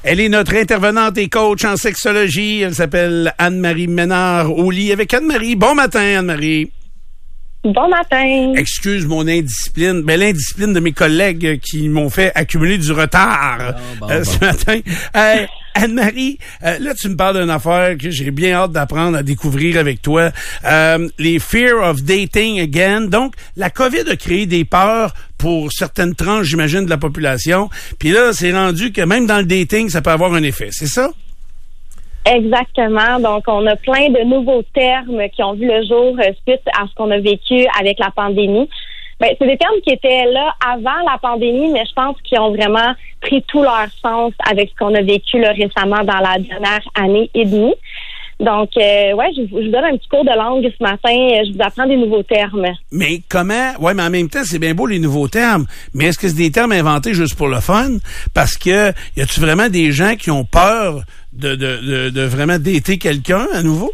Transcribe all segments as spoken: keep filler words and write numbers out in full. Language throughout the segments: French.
Elle est notre intervenante et coach en sexologie. Elle s'appelle Anne-Marie Ménard-Auly. Avec Anne-Marie. Bon matin, Anne-Marie. Bon matin. Excuse mon indiscipline, mais l'indiscipline de mes collègues qui m'ont fait accumuler du retard bon, bon, euh, ce bon. matin. Euh, Anne-Marie, euh, là, tu me parles d'une affaire que j'ai bien hâte d'apprendre à découvrir avec toi. Euh, les fear of dating again. Donc, la COVID a créé des peurs pour certaines tranches, j'imagine, de la population. Puis là, c'est rendu que même dans le dating, ça peut avoir un effet. C'est ça? Exactement. Donc, on a plein de nouveaux termes qui ont vu le jour euh, suite à ce qu'on a vécu avec la pandémie. Ben, c'est des termes qui étaient là avant la pandémie, mais je pense qu'ils ont vraiment pris tout leur sens avec ce qu'on a vécu là, récemment dans la dernière année et demie. Donc, euh, ouais, je, je vous donne un petit cours de langue ce matin. Je vous apprends des nouveaux termes. Mais comment? Ouais, mais en même temps, c'est bien beau les nouveaux termes. Mais est-ce que c'est des termes inventés juste pour le fun? Parce que y a-tu vraiment des gens qui ont peur de de de, de vraiment dater quelqu'un à nouveau?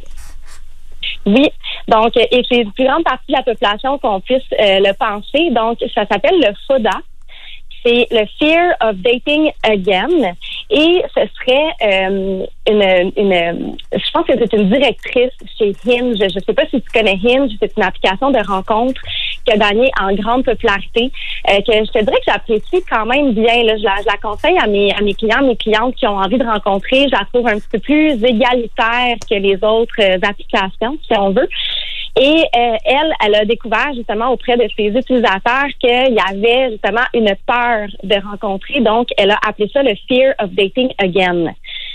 Oui. Donc, et c'est une plus grande partie de la population qu'on puisse euh, le penser. Donc, ça s'appelle le FODA. C'est le Fear of Dating Again. Et ce serait euh, une, une, je pense que c'est une directrice chez Hinge. Je ne sais pas si tu connais Hinge. C'est une application de rencontre qui a gagné en grande popularité, euh, que je te dirais que j'apprécie quand même bien. Là. Je, la, je la conseille à mes, à mes clients, mes clientes qui ont envie de rencontrer. Je la trouve un petit peu plus égalitaire que les autres euh, applications, si on veut. Et euh, elle, elle a découvert justement auprès de ses utilisateurs qu'il y avait justement une peur de rencontrer. Donc, elle a appelé ça le Fear of Dating Again.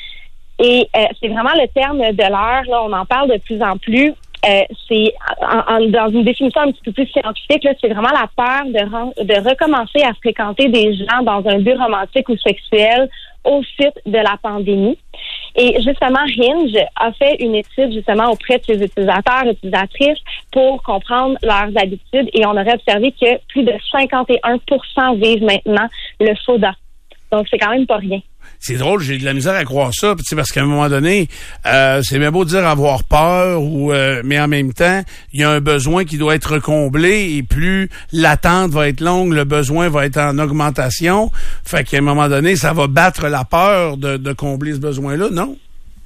Et euh, c'est vraiment le terme de l'heure. Là, on en parle de plus en plus. Euh, c'est en, en, dans une définition un petit peu plus scientifique, là, c'est vraiment la peur de, re- de recommencer à fréquenter des gens dans un but romantique ou sexuel au suite de la pandémie. Et justement, Hinge a fait une étude justement auprès de ses utilisateurs et utilisatrices pour comprendre leurs habitudes et on aurait observé que plus de cinquante et un pour cent vivent maintenant le FODA. Donc, c'est quand même pas rien. C'est drôle, j'ai de la misère à croire ça, parce qu'à un moment donné, euh, c'est bien beau dire avoir peur, ou euh, mais en même temps, il y a un besoin qui doit être comblé, et plus l'attente va être longue, le besoin va être en augmentation. Fait qu'à un moment donné, ça va battre la peur de, de combler ce besoin-là, non?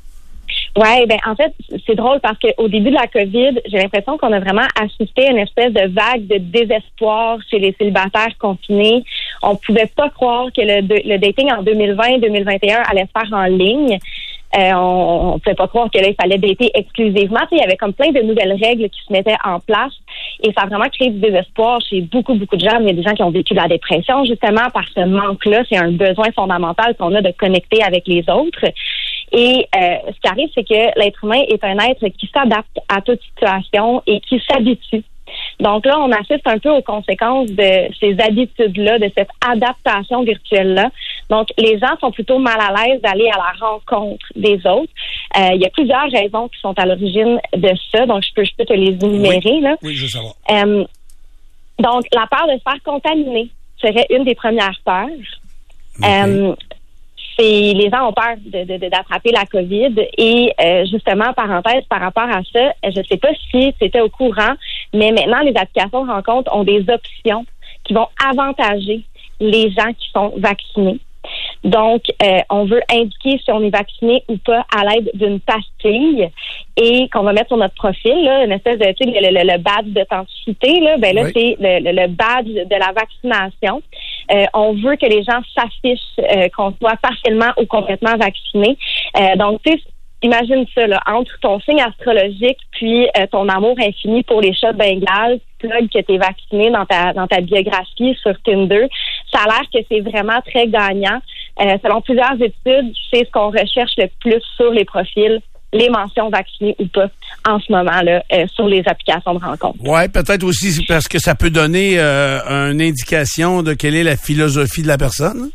Ouais, ben en fait, c'est drôle parce qu'au début de la COVID, j'ai l'impression qu'on a vraiment assisté à une espèce de vague de désespoir chez les célibataires confinés. On pouvait pas croire que le, le dating en deux mille vingt deux mille vingt et un allait se faire en ligne. Euh, on, on pouvait pas croire que là, il fallait dater exclusivement. Tu sais, il y avait comme plein de nouvelles règles qui se mettaient en place et ça a vraiment créé du désespoir chez beaucoup, beaucoup de gens. Il y a des gens qui ont vécu de la dépression justement par ce manque-là. C'est un besoin fondamental qu'on a de connecter avec les autres. Et euh, ce qui arrive, c'est que l'être humain est un être qui s'adapte à toute situation et qui s'habitue. Donc là, on assiste un peu aux conséquences de ces habitudes-là, de cette adaptation virtuelle-là. Donc, les gens sont plutôt mal à l'aise d'aller à la rencontre des autres. Euh, il y a plusieurs raisons qui sont à l'origine de ça. Donc, je peux, je peux te les énumérer. Oui, là. oui, je veux savoir. Euh, donc, la peur de se faire contaminer serait une des premières peurs. Okay. Euh, c'est, les gens ont peur de, de, de, d'attraper la COVID et euh, justement, parenthèse, par rapport à ça, je ne sais pas si c'était au courant, mais maintenant, les applications de rencontre ont des options qui vont avantager les gens qui sont vaccinés. Donc, euh, on veut indiquer si on est vacciné ou pas à l'aide d'une pastille et qu'on va mettre sur notre profil, là, une espèce de, tu sais, le, le, le badge d'authenticité, là, ben là, oui. c'est le, le, le badge de la vaccination. Euh, on veut que les gens s'affichent euh, qu'on soit partiellement ou complètement vacciné. Euh, donc, tu sais, imagine ça, là, entre ton signe astrologique puis euh, ton amour infini pour les chats de Bengale, plug que tu es vacciné dans ta dans ta biographie sur Tinder, ça a l'air que c'est vraiment très gagnant. Euh, selon plusieurs études, c'est ce qu'on recherche le plus sur les profils, les mentions vaccinées ou pas en ce moment-là euh, sur les applications de rencontre. Ouais, peut-être aussi parce que ça peut donner euh, une indication de quelle est la philosophie de la personne.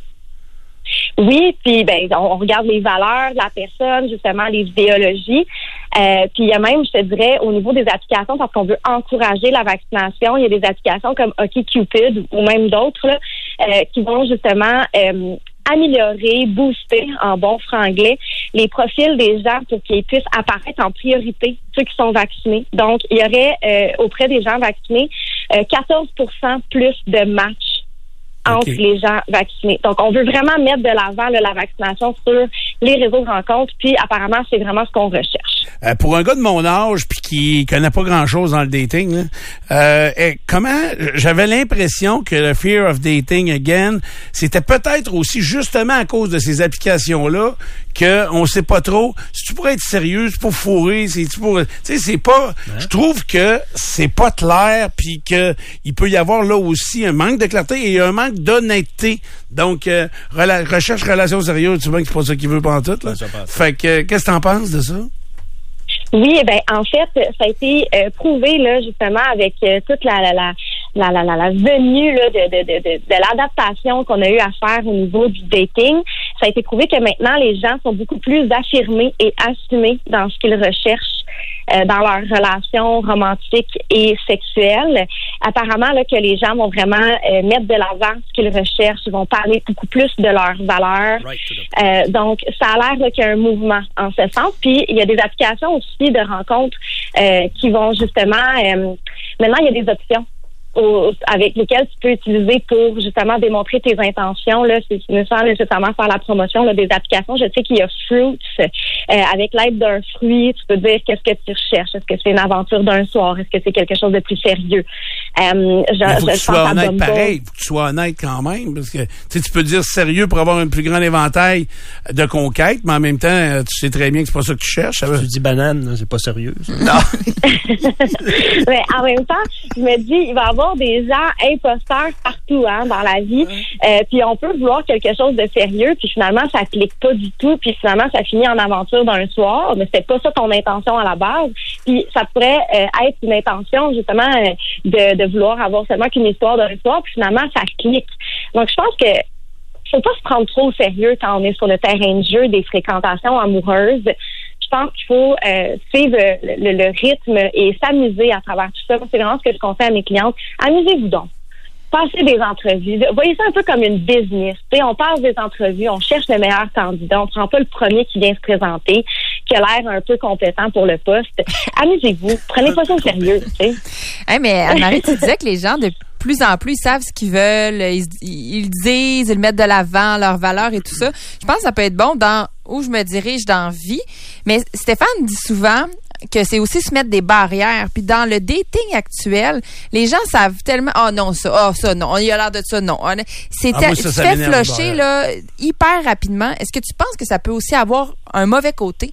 Oui, puis ben on regarde les valeurs de la personne, justement les idéologies. Euh, puis il y a même, je te dirais, au niveau des applications, parce qu'on veut encourager la vaccination, il y a des applications comme OkCupid ou même d'autres là, euh, qui vont justement euh, améliorer, booster en bon franglais les profils des gens pour qu'ils puissent apparaître en priorité, ceux qui sont vaccinés. Donc, il y aurait euh, auprès des gens vaccinés euh, quatorze pour cent plus de matchs entre okay. les gens vaccinés. Donc, on veut vraiment mettre de l'avant là, la vaccination sur les réseaux de rencontres, puis apparemment, c'est vraiment ce qu'on recherche. Euh, pour un gars de mon âge, puis qui connaît pas grand-chose dans le dating, là, euh, et comment, j'avais l'impression que le fear of dating again, c'était peut-être aussi justement à cause de ces applications-là, que on sait pas trop, si tu pourrais être sérieux, c'est pour fourrer, c'est pour, tu sais, c'est pas, ouais. Je trouve que c'est pas clair, puis que il peut y avoir là aussi un manque de clarté et un manque d'honnêteté. Donc, euh, rela- recherche relation sérieuse, tu vois que c'est pas ça qu'il veut pantoute, là. Ouais, fait que, qu'est-ce que t'en penses de ça? Oui, ben en fait, ça a été euh, prouvé là justement avec euh, toute la la la la la, la, la venue là de de de de, de l'adaptation qu'on a eu à faire au niveau du dating. Ça a été prouvé que maintenant les gens sont beaucoup plus affirmés et assumés dans ce qu'ils recherchent euh, dans leurs relations romantiques et sexuelles. Apparemment là que les gens vont vraiment euh, mettre de l'avant ce qu'ils recherchent, ils vont parler beaucoup plus de leurs valeurs. Right, euh, donc ça a l'air là, qu'il y a un mouvement en ce sens. Puis il y a des applications aussi de rencontres euh, qui vont justement euh, maintenant il y a des options au, avec lesquelles tu peux utiliser pour justement démontrer tes intentions là, c'est sans nécessairement faire la promotion là, des applications. Je sais qu'il y a Fruits euh, avec l'aide d'un fruit, tu peux dire qu'est-ce que tu recherches, est-ce que c'est une aventure d'un soir, est-ce que c'est quelque chose de plus sérieux. Euh, je, faut que tu sois honnête pareil, faut que tu sois honnête quand même, parce que tu sais, tu peux dire sérieux pour avoir un plus grand éventail de conquêtes, mais en même temps, tu sais très bien que c'est pas ça que tu cherches. Ça veut... Tu dis banane, là, c'est pas sérieux. Ça. Non. Mais en même temps, je me dis, il va y avoir des gens imposteurs partout hein, dans la vie, euh, puis on peut vouloir quelque chose de sérieux, puis finalement, ça clique pas du tout, puis finalement, ça finit en aventure d'un soir, mais c'était pas ça ton intention à la base, puis ça pourrait euh, être une intention, justement, euh, de, de vouloir avoir seulement qu'une histoire d'un soir, puis finalement, ça clique. Donc, je pense que faut pas se prendre trop au sérieux quand on est sur le terrain de jeu des fréquentations amoureuses. Je pense qu'il faut euh, suivre le, le, le rythme et s'amuser à travers tout ça. C'est vraiment ce que je conseille à mes clientes. Amusez-vous donc. Passez des entrevues. Voyez ça un peu comme une business. T'sais, on passe des entrevues, on cherche le meilleur candidat, on prend pas le premier qui vient se présenter, qui a l'air un peu compétent pour le poste. Amusez-vous. Prenez pas ça au sérieux. Hey, mais Anne-Marie, tu disais que les gens de plus en plus, ils savent ce qu'ils veulent, ils, ils disent, ils le mettent de l'avant, leurs valeurs et tout ça. Je pense que ça peut être bon dans où je me dirige dans la vie. Mais Stéphane dit souvent que c'est aussi se mettre des barrières. Puis dans le dating actuel, les gens savent tellement, oh non, ça, oh ça, non, il y a l'air de ça, non. C'est ah, moi, ça, ça fait flusher là, hyper rapidement. Est-ce que tu penses que ça peut aussi avoir un mauvais côté?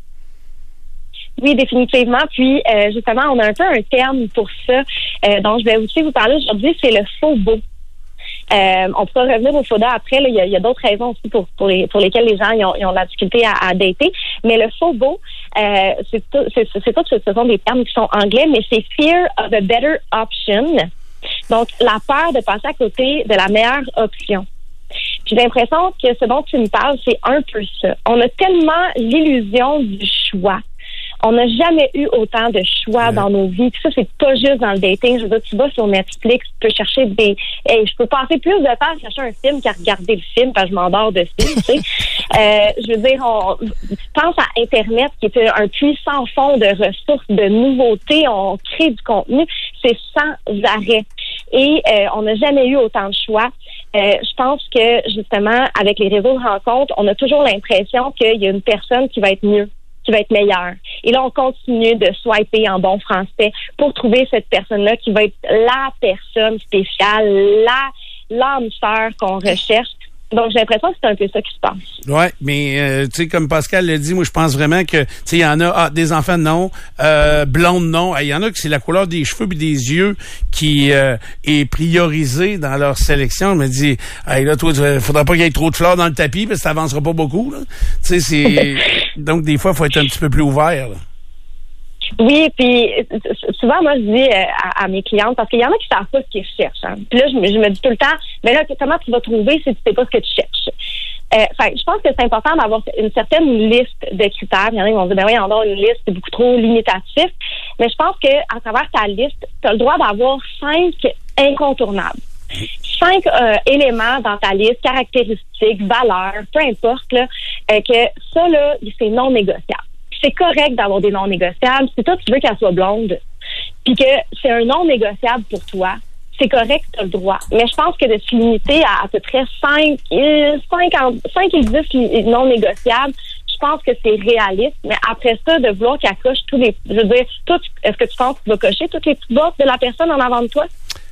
Oui, définitivement. Puis, euh, justement, on a un peu un terme pour ça euh, dont je vais aussi vous parler aujourd'hui, c'est le faux beau. Euh, on pourra revenir au FODA après. Là, il y a, il y a d'autres raisons aussi pour, pour, les, pour lesquelles les gens ils ont, ils ont de la difficulté à, à dater. Mais le faux beau, euh, c'est tout, c'est, c'est tout, ce sont des termes qui sont anglais, mais c'est fear of a better option. Donc, la peur de passer à côté de la meilleure option. J'ai l'impression que ce dont tu me parles, c'est un peu ça. On a tellement l'illusion du choix. On n'a jamais eu autant de choix ouais. dans nos vies. Puis ça, c'est pas juste dans le dating. Je veux dire, tu vas sur Netflix, tu peux chercher des... Hey, je peux passer plus de temps à chercher un film qu'à regarder le film parce que je m'endors de film, tu sais. Euh, je veux dire, on pense à Internet qui est un puissant fond de ressources, de nouveautés. On crée du contenu. C'est sans arrêt. Et euh, on n'a jamais eu autant de choix. Euh, je pense que, justement, avec les réseaux de rencontres, on a toujours l'impression qu'il y a une personne qui va être mieux, qui va être meilleure. Et là, on continue de swiper en bon français pour trouver cette personne-là qui va être la personne spéciale, la l'âme sœur qu'on recherche. Donc, j'ai l'impression que c'est un peu ça qui se passe. Ouais, mais euh, tu sais, comme Pascal l'a dit, moi, je pense vraiment que, tu sais, il y en a ah, des enfants non, euh, blondes non. Il y en a que c'est la couleur des cheveux puis des yeux qui euh, est priorisée dans leur sélection. Je me dis, hey, là, toi, il faudra pas qu'il y ait trop de fleurs dans le tapis parce que ça avancera pas beaucoup. Tu sais, c'est donc des fois, il faut être un petit peu plus ouvert. Là. Oui, puis souvent, moi, je dis euh, à, à mes clientes, parce qu'il y en a qui savent pas ce qu'ils cherchent. Hein. Puis là, je, je me dis tout le temps, mais là, comment tu vas trouver si tu sais pas ce que tu cherches? Euh, fait, je pense que c'est important d'avoir une certaine liste de critères. Il y en a qui vont dire, ben oui, on a une liste, c'est beaucoup trop limitatif. Mais je pense que à travers ta liste, tu as le droit d'avoir cinq incontournables. Cinq euh, éléments dans ta liste, caractéristiques, valeurs, peu importe, là, euh, que ça, là, c'est non négociable. C'est correct d'avoir des non négociables. Si toi, tu veux qu'elle soit blonde, puis que c'est un non négociable pour toi, c'est correct, tu as le droit. Mais je pense que de se limiter à à peu près cinq, cinq et dix non négociables, je pense que c'est réaliste. Mais après ça, de vouloir qu'elle coche tous les... Je veux dire, tout, est-ce que tu penses que tu vas cocher toutes les petites boîtes de la personne en avant de toi?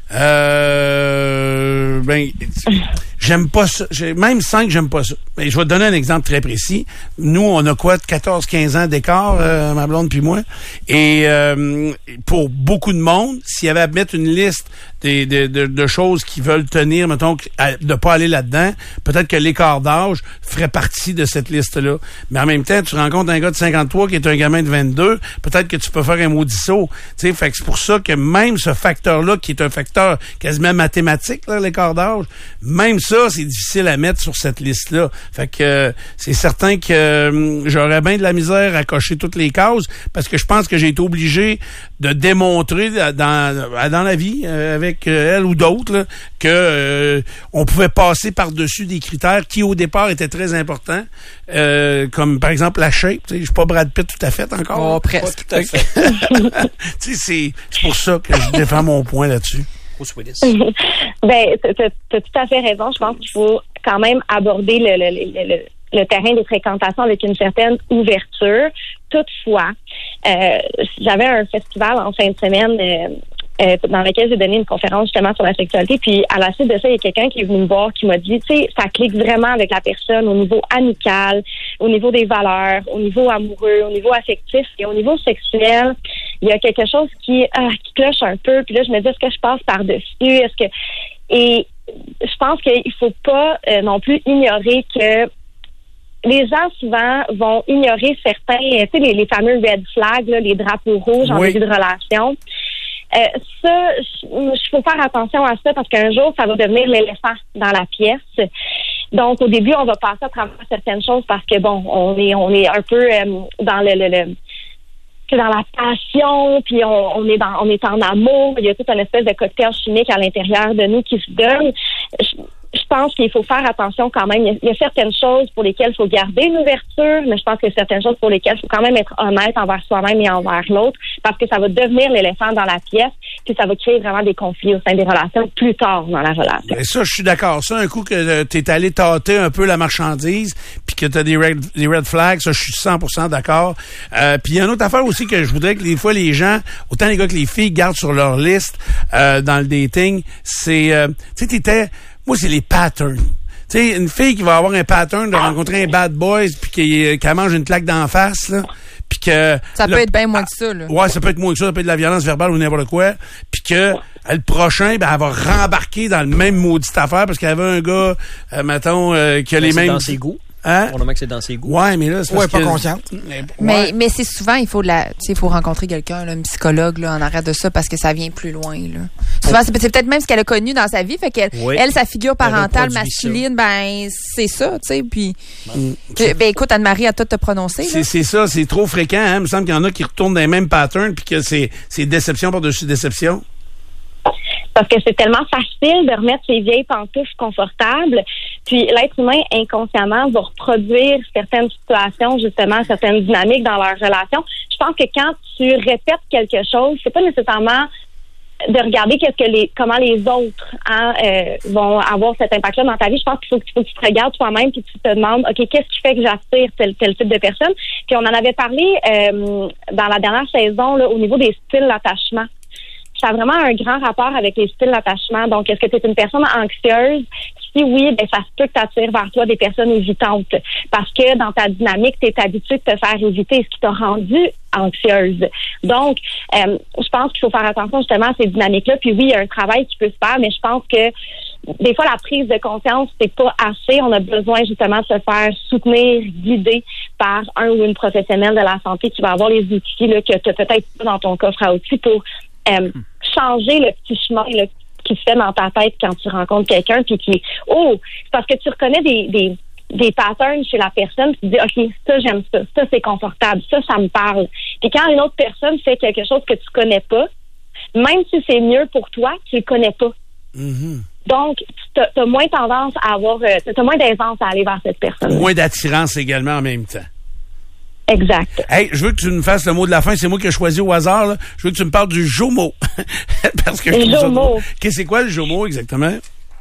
Euh... Ben... J'aime pas ça. J'ai, même cinq, j'aime pas ça. Mais je vais te donner un exemple très précis. Nous, on a quoi, quatorze quinze ans d'écart, euh, ma blonde puis moi. Et euh, pour beaucoup de monde, s'il y avait à mettre une liste des, de, de, de choses qui veulent tenir, mettons, à, de pas aller là-dedans, peut-être que l'écart d'âge ferait partie de cette liste-là. Mais en même temps, tu rencontres un gars de cinquante-trois qui est un gamin de vingt-deux, peut-être que tu peux faire un maudit saut. Tu sais, fait que c'est pour ça que même ce facteur-là, qui est un facteur quasiment mathématique, là, l'écart d'âge, même ça, c'est difficile à mettre sur cette liste-là. Fait que euh, c'est certain que euh, j'aurais bien de la misère à cocher toutes les cases parce que je pense que j'ai été obligé de démontrer dans dans la vie euh, avec euh, elle ou d'autres là, que euh, on pouvait passer par-dessus des critères qui au départ étaient très importants, euh, comme par exemple la shape. Je suis pas Brad Pitt tout à fait encore. Oh, presque. Pas tout à fait. Tu sais, c'est c'est pour ça que je défends mon point là-dessus. Ben, t'as, t'as tout à fait raison. Je pense qu'il faut quand même aborder le, le, le, le, le terrain des fréquentations avec une certaine ouverture. Toutefois, euh, j'avais un festival en fin de semaine euh, euh, dans lequel j'ai donné une conférence justement sur la sexualité. Puis à la suite de ça, il y a quelqu'un qui est venu me voir qui m'a dit, tu sais, ça clique vraiment avec la personne au niveau amical, au niveau des valeurs, au niveau amoureux, au niveau affectif et au niveau sexuel. Il y a quelque chose qui, ah, qui cloche un peu. Puis là, je me dis, est-ce que je passe par-dessus? Est-ce que... Et je pense qu'il faut pas euh, non plus ignorer que les gens, souvent, vont ignorer certains, tu sais, les, les fameux red flags, là, les drapeaux rouges en oui. début de relation. Euh, ça, il faut faire attention à ça parce qu'un jour, ça va devenir l'éléphant dans la pièce. Donc, au début, on va passer à travers certaines choses parce que, bon, on est on est un peu euh, dans le... le, le dans la passion, puis on, on est dans, on est en amour. Il y a toute une espèce de cocktail chimique à l'intérieur de nous qui se donne. Je, je pense qu'il faut faire attention quand même. Il y, a, il y a certaines choses pour lesquelles il faut garder une ouverture, mais je pense qu'il y a certaines choses pour lesquelles il faut quand même être honnête envers soi-même et envers l'autre, parce que ça va devenir l'éléphant dans la pièce, puis ça va créer vraiment des conflits au sein des relations plus tard dans la relation. Et ça, je suis d'accord. Ça, un coup que euh, tu es allé tâter un peu la marchandise, puis que tu as des red, des red flags, ça, je suis cent pour cent d'accord. Euh, puis il y a une autre affaire aussi que je voudrais que des fois les gens, autant les gars que les filles, gardent sur leur liste euh, dans le dating, c'est, euh, tu sais, t'étais... Moi, c'est les patterns. Tu sais, une fille qui va avoir un pattern de rencontrer un bad boy puis qui, qu'elle mange une claque d'en face, là, puis que... Ça là, peut être bien moins que ça, là. Ouais, ça peut être moins que ça, ça peut être de la violence verbale ou n'importe quoi, puis que le prochain, ben, elle va rembarquer dans le même maudite affaire parce qu'elle avait un gars, euh, mettons, euh, qui a mais les c'est mêmes... dans ses goûts. Hein? On a que c'est dans ses goûts. Ouais, mais là, c'est parce ouais, pas que... consciente. Mais, ouais. mais c'est souvent, il faut de la, tu sais, il faut rencontrer quelqu'un, là, un psychologue, là, en arrêt de ça, parce que ça vient plus loin, là. Souvent, c'est, c'est peut-être même ce qu'elle a connu dans sa vie, fait qu'elle, oui. elle, sa figure parentale ça. masculine, ben, c'est ça, tu sais, puis, Mm. euh, ben, écoute, Anne-Marie a tout te prononcer, C'est, là. c'est ça, c'est trop fréquent, hein. Il me semble qu'il y en a qui retournent dans les mêmes patterns puis que c'est, c'est déception par-dessus déception. Parce que c'est tellement facile de remettre ses vieilles pantoufles confortables. Puis l'être humain, inconsciemment, va reproduire certaines situations, justement, certaines dynamiques dans leur relation. Je pense que quand tu répètes quelque chose, c'est pas nécessairement de regarder qu'est-ce que les comment les autres hein, euh, vont avoir cet impact-là dans ta vie. Je pense qu'il faut, qu'il faut que tu te regardes toi-même puis que tu te demandes, OK, qu'est-ce qui fait que j'attire tel, tel type de personne? Puis on en avait parlé euh, dans la dernière saison là, au niveau des styles d'attachement. Ça a vraiment un grand rapport avec les styles d'attachement. Donc, est-ce que tu es une personne anxieuse? Si oui, ben ça se peut que tu attires vers toi des personnes évitantes. Parce que dans ta dynamique, tu es habitué de te faire éviter ce qui t'a rendu anxieuse. Donc, euh, je pense qu'il faut faire attention justement à ces dynamiques-là. Puis oui, il y a un travail qui peut se faire, mais je pense que des fois, la prise de conscience, c'est pas assez. On a besoin justement de se faire soutenir, guider par un ou une professionnelle de la santé qui va avoir les outils là, que tu as peut-être pas dans ton coffre à outils pour euh, changer le petit chemin là, qui se fait dans ta tête quand tu rencontres quelqu'un, puis qui, oh, c'est parce que tu reconnais des, des, des patterns chez la personne, tu te dis, OK, ça, j'aime ça, ça, c'est confortable, ça, ça me parle. Puis quand une autre personne fait quelque chose que tu connais pas, même si c'est mieux pour toi, tu le connais pas. Mm-hmm. Donc, tu as moins tendance à avoir, euh, tu as moins d'aisance à aller vers cette personne. Moins d'attirance également en même temps. Exact. Hey, je veux que tu me fasses le mot de la fin. C'est moi qui ai choisi au hasard, là. Je veux que tu me parles du Jomo. Parce que je trouve ça drôle. Qu'est-ce que c'est quoi le Jomo, exactement?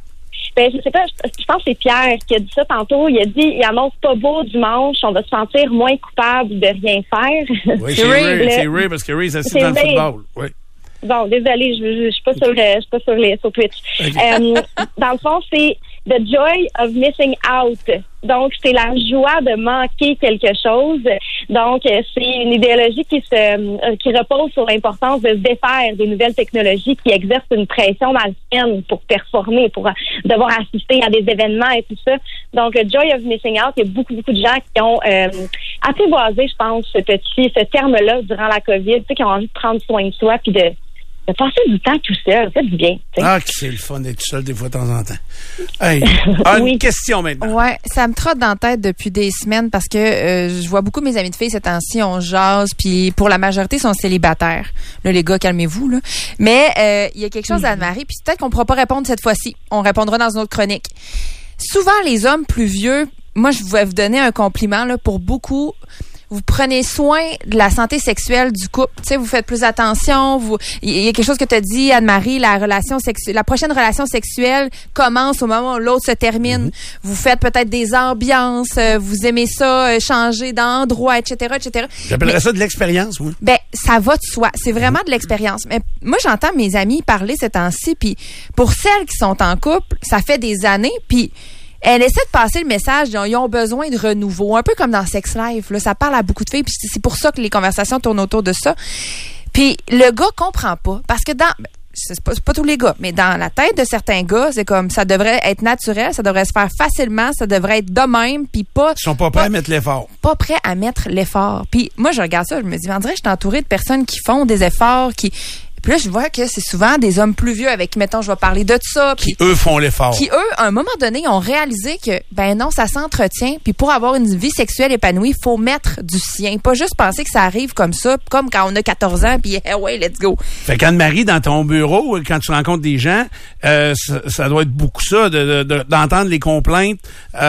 Ben, je sais pas, je, je pense que c'est Pierre qui a dit ça tantôt. Il a dit, il annonce pas beau dimanche, on va se sentir moins coupable de rien faire. Oui, c'est Ray, c'est Ray, parce que Ray, ça c'est dans le football. Oui. Bon, désolé, je, je, je suis pas sur, je suis pas sur les, sur Twitch. Okay. Euh, dans le fond, c'est the joy of missing out. Donc, c'est la joie de manquer quelque chose. Donc, c'est une idéologie qui se, euh, qui repose sur l'importance de se défaire des nouvelles technologies qui exercent une pression malsaine pour performer, pour devoir assister à des événements et tout ça. Donc, joy of missing out, il y a beaucoup, beaucoup de gens qui ont euh, apprivoisé, je pense, ce petit, ce terme-là durant la COVID, tu sais, qui ont envie de prendre soin de soi puis de de passer du temps tout seul, ça fait du bien. T'sais. Ah, que c'est le fun d'être tout seul des fois de temps en temps. Hey, ah, oui. Une question maintenant. Ouais, ça me trotte dans la tête depuis des semaines parce que euh, je vois beaucoup mes amis de filles ces temps-ci, on jase, puis pour la majorité, ils sont célibataires. Là, les gars, calmez-vous, là. Mais euh, il y a quelque chose, mm-hmm. Anne-Marie, puis peut-être qu'on ne pourra pas répondre cette fois-ci. On répondra dans une autre chronique. Souvent, les hommes plus vieux, moi, je vais vous donner un compliment, là, pour beaucoup... Vous prenez soin de la santé sexuelle du couple. Tu sais, vous faites plus attention. Vous, il y a quelque chose que tu as dit, Anne-Marie, la relation sexuelle, la prochaine relation sexuelle commence au moment où l'autre se termine. Mm-hmm. Vous faites peut-être des ambiances. Vous aimez ça, changer d'endroit, et cetera, et cetera. J'appellerais Mais, ça de l'expérience, oui. Ben, ça va de soi. C'est vraiment mm-hmm. de l'expérience. Mais moi, j'entends mes amis parler ces temps-ci. Puis pour celles qui sont en couple, ça fait des années. Puis elle essaie de passer le message, ils ont besoin de renouveau, un peu comme dans Sex Life, là, ça parle à beaucoup de filles, puis c'est pour ça que les conversations tournent autour de ça. Puis le gars comprend pas, parce que dans, c'est pas, c'est pas tous les gars, mais dans la tête de certains gars, c'est comme ça devrait être naturel, ça devrait se faire facilement, ça devrait être de même, puis pas... Ils sont pas prêts pas, à mettre l'effort. Pas prêts à mettre l'effort. Puis moi, je regarde ça, je me dis, on dirait que je suis entourée de personnes qui font des efforts, qui... Puis là, je vois que c'est souvent des hommes plus vieux avec qui, mettons, je vais parler de ça. Qui, eux, font l'effort. Qui, eux, à un moment donné, ont réalisé que, ben non, ça s'entretient. Puis pour avoir une vie sexuelle épanouie, il faut mettre du sien. Pas juste penser que ça arrive comme ça, comme quand on a quatorze ans, puis hey, ouais, let's go. Fait qu'Anne-Marie, dans ton bureau, quand tu rencontres des gens, euh, ça, ça doit être beaucoup ça, de, de, d'entendre les complaintes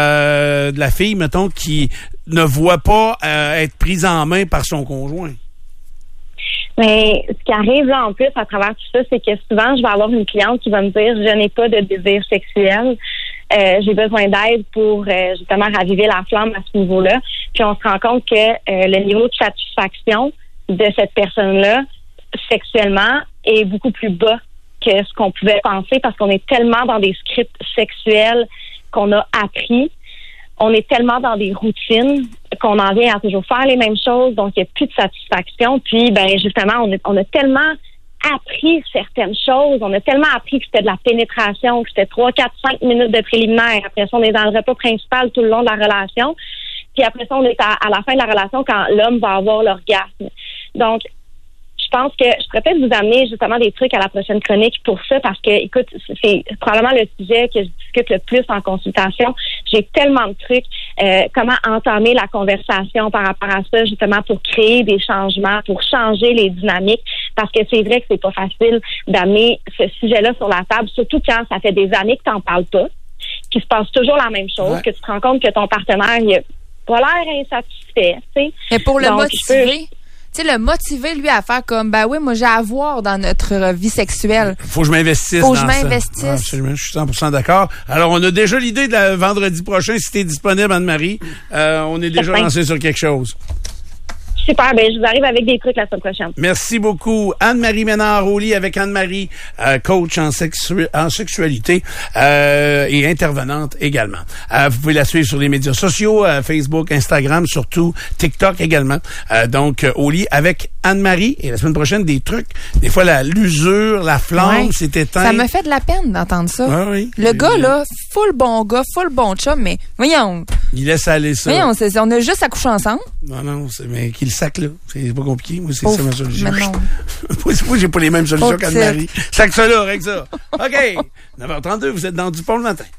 euh, de la fille, mettons, qui ne voit pas euh, être prise en main par son conjoint. Mais ce qui arrive là en plus à travers tout ça, c'est que souvent je vais avoir une cliente qui va me dire je n'ai pas de désir sexuel, euh, j'ai besoin d'aide pour euh, justement raviver la flamme à ce niveau-là. Puis on se rend compte que euh, le niveau de satisfaction de cette personne-là sexuellement est beaucoup plus bas que ce qu'on pouvait penser parce qu'on est tellement dans des scripts sexuels qu'on a appris. On est tellement dans des routines qu'on en vient à toujours faire les mêmes choses, donc il n'y a plus de satisfaction. Puis, ben justement, on a, on a tellement appris certaines choses, on a tellement appris que c'était de la pénétration, que c'était trois, quatre, cinq minutes de préliminaire. Après ça, on est dans le repas principal tout le long de la relation. Puis après ça, on est à, à la fin de la relation quand l'homme va avoir l'orgasme. Donc, je pense que je pourrais peut-être vous amener justement des trucs à la prochaine chronique pour ça parce que, écoute, c'est probablement le sujet que je discute le plus en consultation. J'ai tellement de trucs. Euh, comment entamer la conversation par rapport à ça, justement, pour créer des changements, pour changer les dynamiques. Parce que c'est vrai que c'est pas facile d'amener ce sujet-là sur la table, surtout quand ça fait des années que t'en parles pas, qu'il se passe toujours la même chose, ouais. Que tu te rends compte que ton partenaire, il a pas l'air insatisfait, tu sais. Mais pour le Donc, motiver... Tu sais, le motiver, lui, à faire comme, ben oui, moi, j'ai à voir dans notre vie sexuelle. Faut que je m'investisse. Faut que je m'investisse. Ah, absolument, je suis cent pour cent d'accord. Alors, on a déjà l'idée de la, vendredi prochain, si t'es disponible, Anne-Marie. Euh, on est déjà lancé sur quelque chose. Super, ben je vous arrive avec des trucs la semaine prochaine. Merci beaucoup. Anne-Marie Ménard au lit avec Anne-Marie, euh, coach en, sexu- en sexualité euh, et intervenante également. Euh, vous pouvez la suivre sur les médias sociaux, euh, Facebook, Instagram, surtout TikTok également. Euh, donc, euh, au lit avec Anne-Marie. Et la semaine prochaine, des trucs. Des fois, la l'usure, la flamme ouais. s'est éteinte. Ça me fait de la peine d'entendre ça. Ah oui. Le gars, là, full bon gars, full bon chum, mais voyons. Il laisse aller ça. Voyons, c'est, on a juste accouché ensemble. Non, non, c'est, mais qu'il sac là. C'est pas compliqué. Moi, c'est Ouf, ça ma solution. Mais non. Moi, j'ai pas les mêmes solutions Ouf, qu'Anne-Marie. Sac ça là, règle ça. OK. neuf heures trente-deux, vous êtes dans du pont le matin.